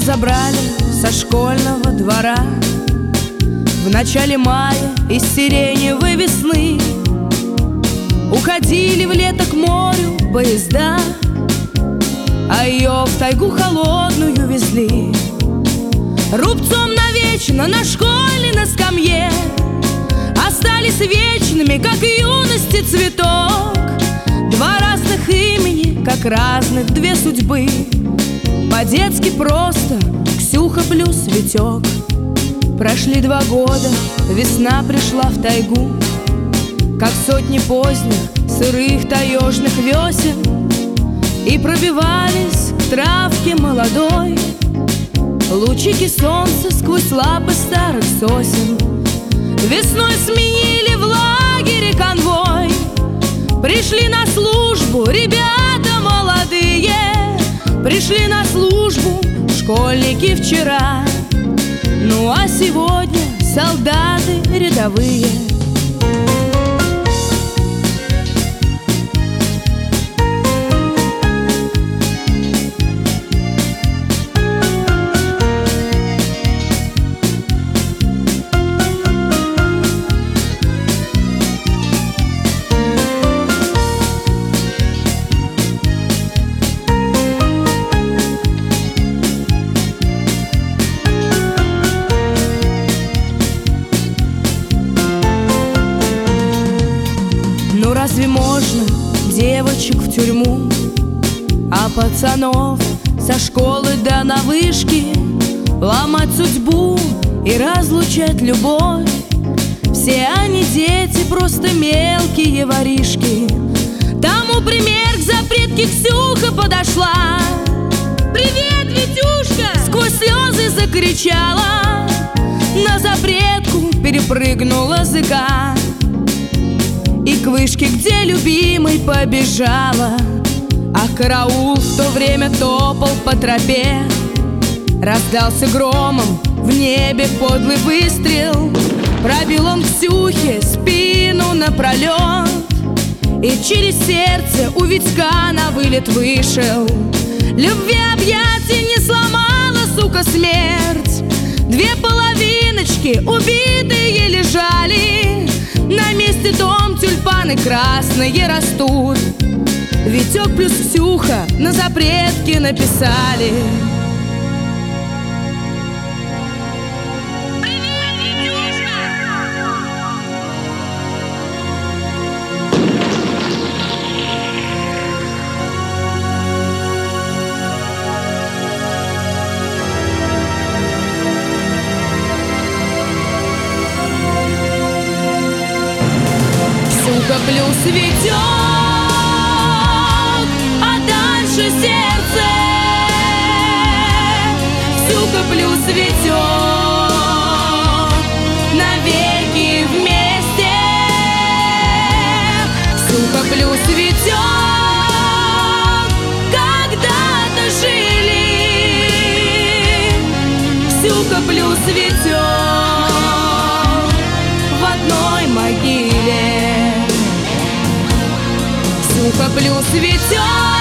забрали со школьного двора в начале мая из сиреневой весны. Уходили в лето к морю поезда, а ее в тайгу холодную везли. Рубцом навечно на школе на скамье остались вечными, как юности цветок. Два разных имени, как разных две судьбы. По-детски просто Ксюха плюс Витек. Прошли 2 года, весна пришла в тайгу, как сотни поздних сырых таежных весен, и пробивались к травке молодой лучики солнца сквозь лапы старых сосен. Весной сменили в лагере конвой, пришли на службу ребята молодые, пришли на службу школьники вчера, ну а сегодня солдаты рядовые. Ну разве можно девочек в тюрьму, а пацанов со школы да на вышки ломать судьбу и разлучать любовь? Все они дети, просто мелкие воришки. Тому пример к запретке Ксюха подошла. «Привет, Витюшка!» сквозь слезы закричала, на запретку перепрыгнула языка и к вышке, где любимый, побежала. А караул в то время топал по тропе. Раздался громом в небе подлый выстрел. Пробил он Ксюхе спину напролет, и через сердце у Витька на вылет вышел. Любви объятий не сломала, сука, смерть. 2 половиночки убитые лежали, на месте дом тюльпаны красные растут. Витек плюс Ксюха на запретке написали. Ксюха плюс Витек, а дальше сердце. Ксюха плюс Витек, навеки вместе. Ксюха плюс Витек, когда-то жили. Ксюха плюс Витек в одной могиле. Ксюха плюс Витек.